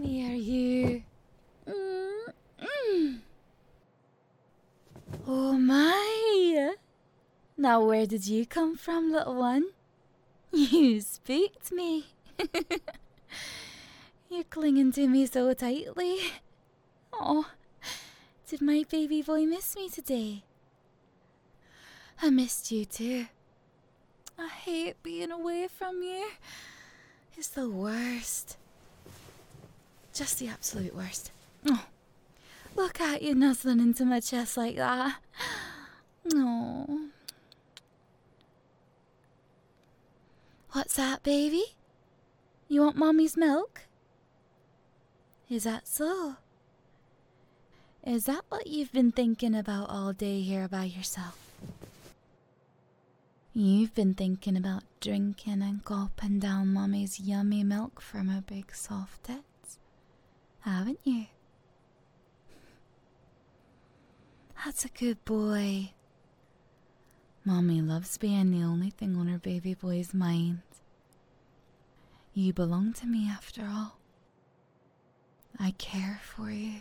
Come here, you. Oh my! Now where did you come from, little one? You spooked me. You're clinging to me so tightly. Oh, did my baby boy miss me today? I missed you too. I hate being away from you. It's the worst. Just the absolute worst. Oh, look at you nuzzling into my chest like that. Oh. What's that, baby? You want Mommy's milk? Is that so? Is that what you've been thinking about all day here by yourself? You've been thinking about drinking and gulping down Mommy's yummy milk from her big soft tits, haven't you? That's a good boy. Mommy loves being the only thing on her baby boy's mind. You belong to me after all. I care for you,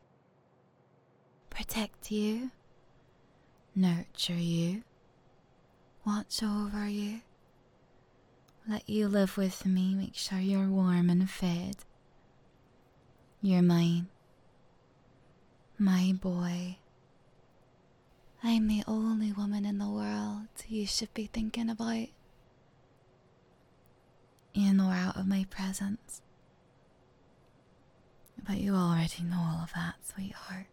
protect you, nurture you, watch over you, let you live with me, make sure you're warm and fed. You're mine, my boy. I'm the only woman in the world you should be thinking about. In or out of my presence. But you already know all of that, sweetheart.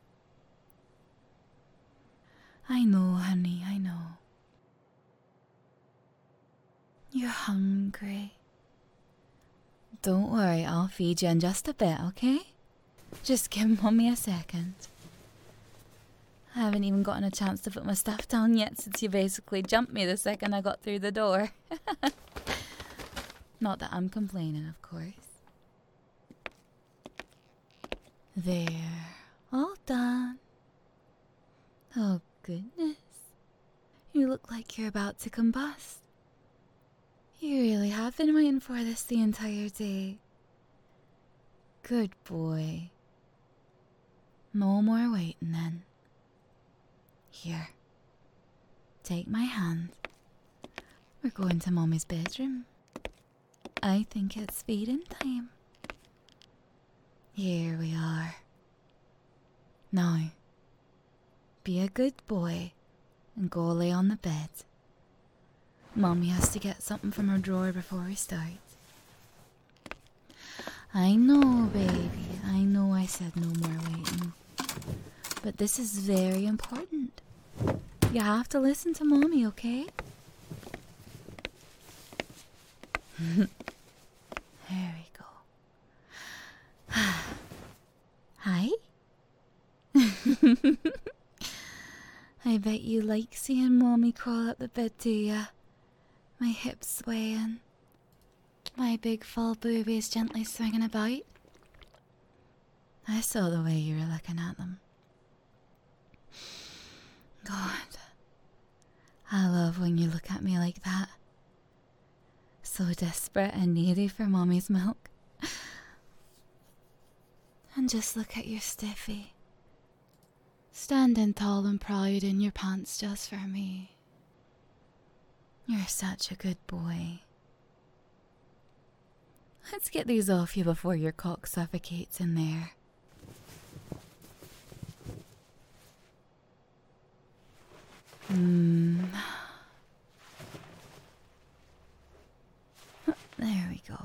I know, honey, I know. You're hungry. Don't worry, I'll feed you in just a bit, okay? Just give Mommy a second. I haven't even gotten a chance to put my stuff down yet since you basically jumped me the second I got through the door. Not that I'm complaining, of course. There, all done. Oh goodness, you look like you're about to combust. You really have been waiting for this the entire day. Good boy. No more waiting then. Here, take my hand. We're going to Mommy's bedroom. I think it's feeding time. Here we are. Now, be a good boy and go lay on the bed. Mommy has to get something from her drawer before we start. I know, baby. I know I said no more waiting. But this is very important. You have to listen to Mommy, okay? There we go. Hi? I bet you like seeing Mommy crawl up the bed, do ya? My hips swaying. My big full boobies gently swinging about. I saw the way you were looking at them. God, I love when you look at me like that. So desperate and needy for Mommy's milk. And just look at your stiffy. Standing tall and proud in your pants just for me. You're such a good boy. Let's get these off you before your cock suffocates in there. There we go.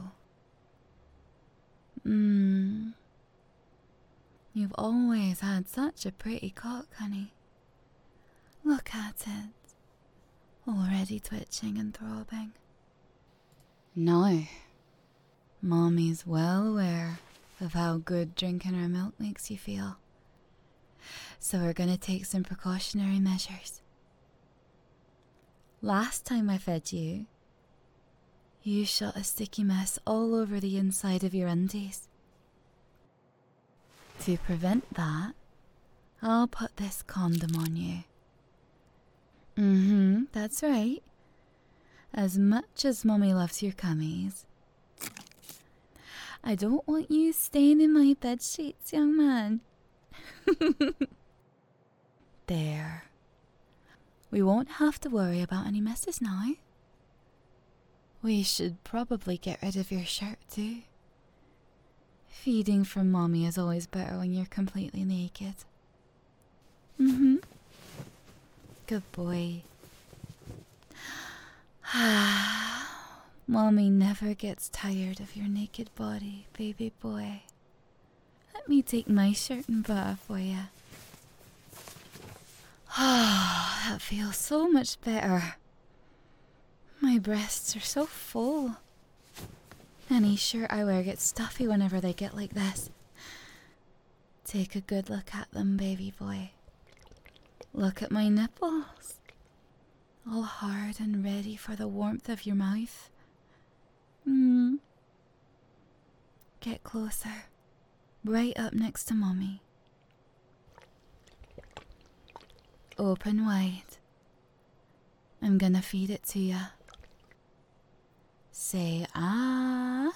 You've always had such a pretty cock, honey. Look at it. Already twitching and throbbing. Now, Mommy's well aware of how good drinking her milk makes you feel. So we're gonna take some precautionary measures. Last time I fed you, you shot a sticky mess all over the inside of your undies. To prevent that, I'll put this condom on you. That's right. As much as Mommy loves your cummies, I don't want you staying in my bed sheets, young man. There. We won't have to worry about any messes now. We should probably get rid of your shirt too. Feeding from Mommy is always better when you're completely naked. Good boy. Mommy never gets tired of your naked body, baby boy. Let me take my shirt and bra for you. That feels so much better. My breasts are so full. Any shirt I wear gets stuffy whenever they get like this. Take a good look at them, baby boy. Look at my nipples. All hard and ready for the warmth of your mouth. Get closer. Right up next to Mommy. Open wide. I'm gonna feed it to ya. Say ah.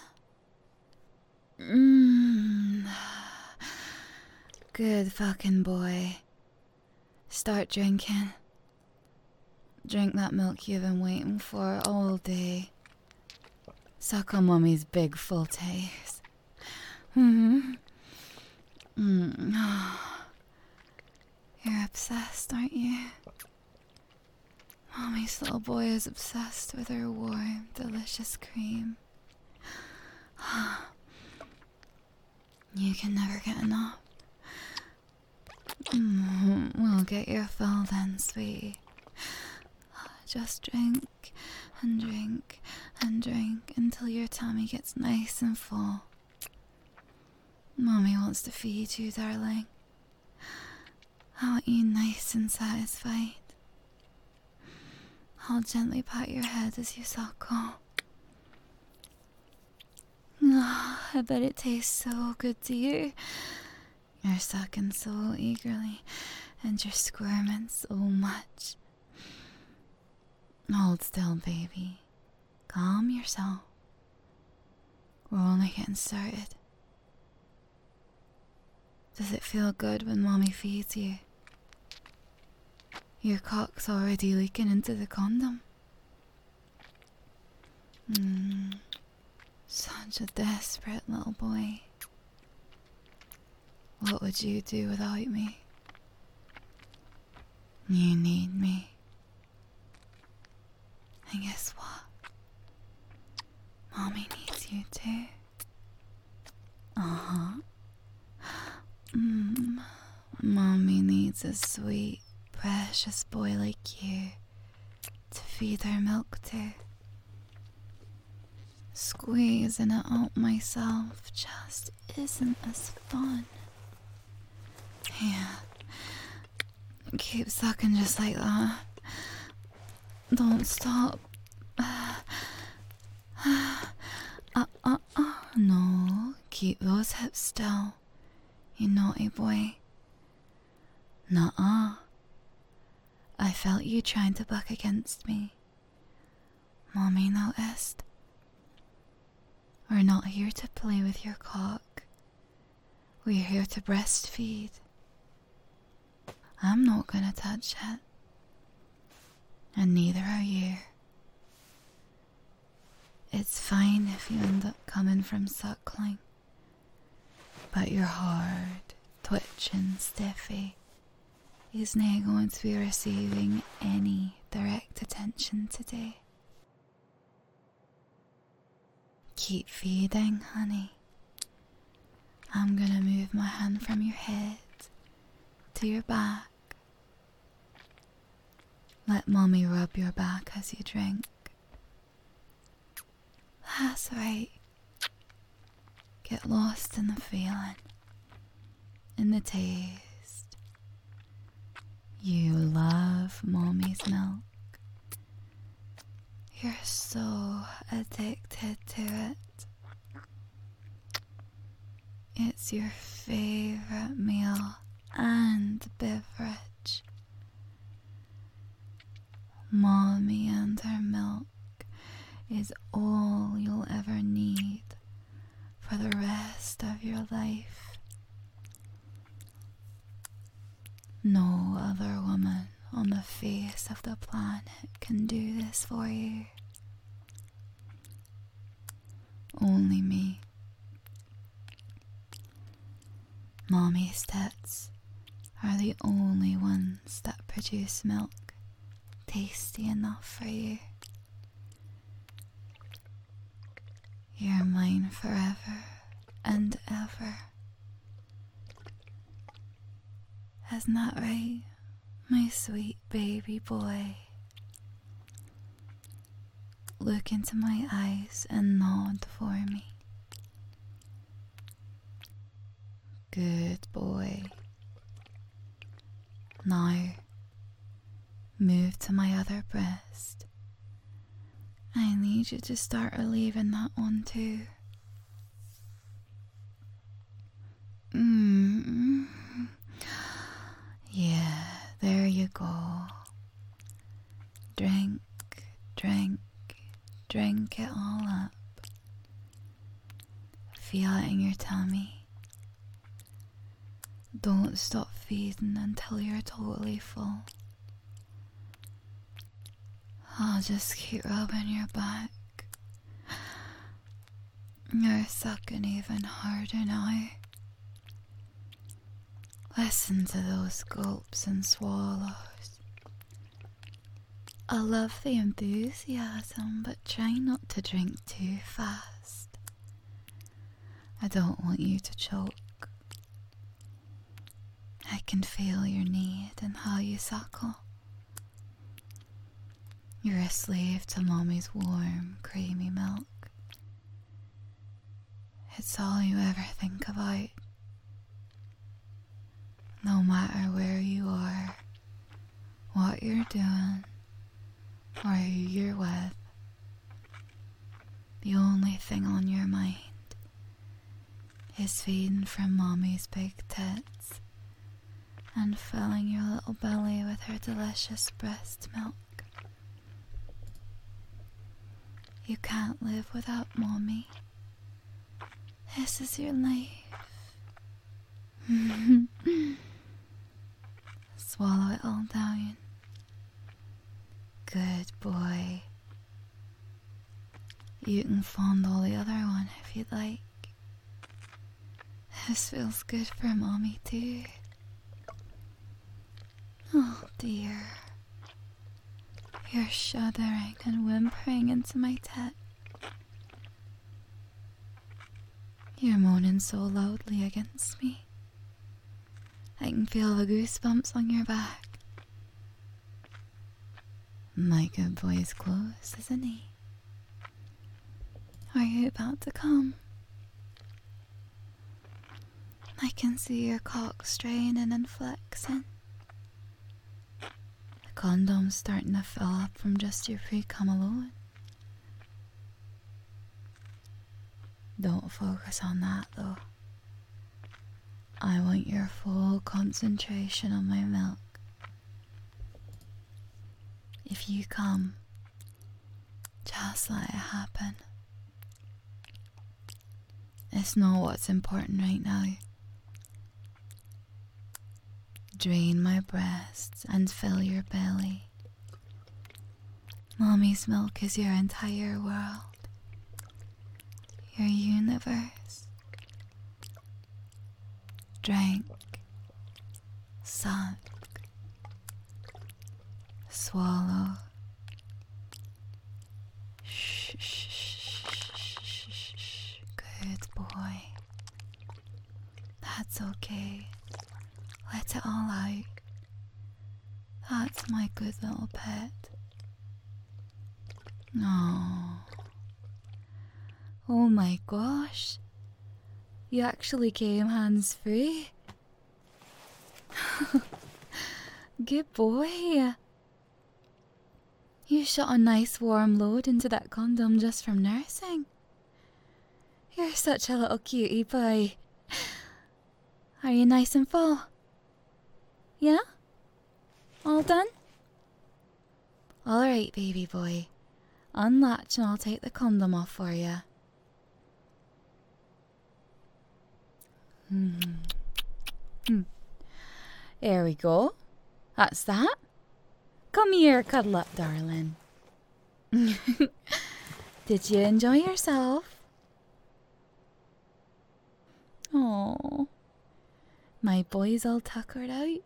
Good fucking boy. Start drinking. Drink that milk you've been waiting for all day. Suck on Mommy's big full taste. You're obsessed, aren't you? Mommy's little boy is obsessed with her warm, delicious cream. You can never get enough. We'll get your fill then, sweetie. Just drink and drink and drink until your tummy gets nice and full. Mommy wants to feed you, darling. I want you nice and satisfied. I'll gently pat your head as you suckle. I bet it tastes so good to you. You're sucking so eagerly, and you're squirming so much. Hold still, baby. Calm yourself. We're only getting started. Does it feel good when Mommy feeds you? Your cock's already leaking into the condom. Such a desperate little boy. What would you do without me? You need me. And guess what? Mommy needs you too. Mommy needs a sweet, precious boy like you to feed her milk to. Squeezing it out myself just isn't as fun. Yeah, keep sucking just like that. Don't stop. No, keep those hips still, you naughty boy. Nuh-uh. I felt you trying to buck against me. Mommy noticed. We're not here to play with your cock. We're here to breastfeed. I'm not gonna touch it. And neither are you. It's fine if you end up coming from suckling. But your hard, twitching stiffy is not going to be receiving any direct attention today. Keep feeding, honey. I'm gonna move my hand from your head to your back. Let Mommy rub your back as you drink. That's right. Get lost in the feeling, in the taste. You love Mommy's milk. You're so addicted to it. It's your favorite meal and beverage. Mommy and her milk is all you'll ever need for the rest of your life. No other woman on the face of the planet can do this for you. Only me. Mommy's tits are the only ones that produce milk tasty enough for you. You're mine forever and ever. Isn't that right, my sweet baby boy? Look into my eyes and nod for me. Good boy. Now, move to my other breast. I need you to start relieving that one too. Yeah, there you go. Drink, drink, drink it all up. Feel it in your tummy. Don't stop feeding until you're totally full. I'll just keep rubbing your back. You're sucking even harder now. Listen to those gulps and swallows. I love the enthusiasm, but try not to drink too fast. I don't want you to choke. I can feel your need and how you suckle. You're a slave to Mommy's warm, creamy milk. It's all you ever think about. No matter where you are, what you're doing, or who you're with, the only thing on your mind is feeding from Mommy's big tits and filling your little belly with her delicious breast milk. You can't live without Mommy. This is your life. Swallow it all down. Good boy. You can fondle the other one if you'd like. This feels good for Mommy too. Oh dear. You're shuddering and whimpering into my tit. You're moaning so loudly against me. I can feel the goosebumps on your back. My good boy's close, isn't he? Are you about to come? I can see your cock straining and flexing. The condom's starting to fill up from just your pre-cum alone. Don't focus on that though. I want your full concentration on my milk. If you come, just let it happen. It's not what's important right now. Drain my breasts and fill your belly. Mommy's milk is your entire world, your universe. Drink, suck, swallow. Shh, shh, shh, shh, shh, shh. Good boy. That's okay. Let it all out. That's my good little pet. Oh. Oh my gosh. You actually came hands free. Good boy. You shot a nice warm load into that condom just from nursing. You're such a little cutie boy. Are you nice and full? Yeah? All done? Alright, baby boy. Unlatch and I'll take the condom off for you. There we go. That's that. Come here, cuddle up, darling. Did you enjoy yourself? Oh, my boy's all tuckered out.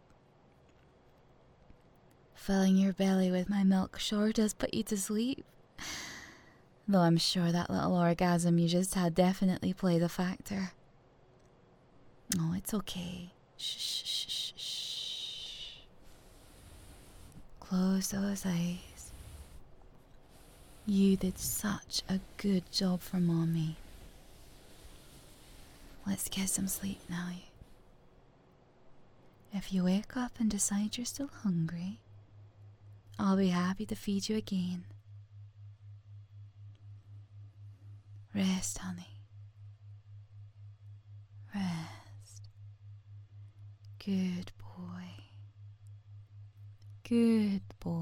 Filling your belly with my milk sure does put you to sleep. Though I'm sure that little orgasm you just had definitely played a factor. Oh, it's okay. Shh, shh, shh, shh. Close those eyes. You did such a good job for Mommy. Let's get some sleep now. If you wake up and decide you're still hungry, I'll be happy to feed you again. Rest, honey. Rest. Good boy. Good boy.